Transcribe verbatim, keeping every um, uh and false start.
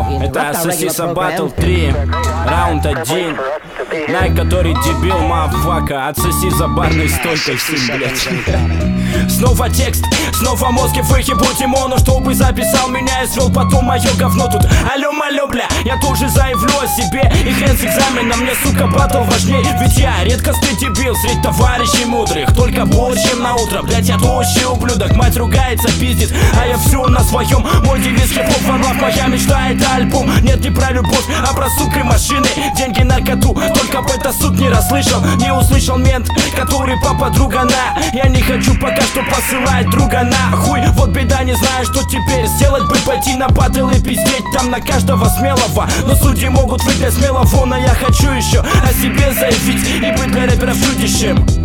Йоу, это Сосиса Батл три, раунд один. Найк, который дебил, мафака, отсоси за барной стойкой сын, блядь. Снова текст, снова мозги выебу Тимону, чтобы записал меня и свел потом мое говно тут. Алло, малё, бля, я тоже заявлю о себе. И хрен с экзаменом, мне, сука, батл важней. Ведь я редкостный дебил среди товарищей мудрых. Только больше, чем на утро, блядь, я тощий ублюдок. Мать ругается, пиздит, а я все на своем. Мой девиз хип-хоп, ванлав, моя мечта, это альбом. Нет, не про любовь, а про сука и машины. Деньги, наркоту, только бы это суд не расслышал. Не услышал мент, который папа друга на. Я не хочу пока что посылать друга нахуй. Вот беда, не знаю, что теперь сделать бы. Пойти на батл и пиздеть там на каждого смелого. Но судьи могут выиграть смело, вон, а я хочу еще о себе заявить и быть для рэперов чудищем.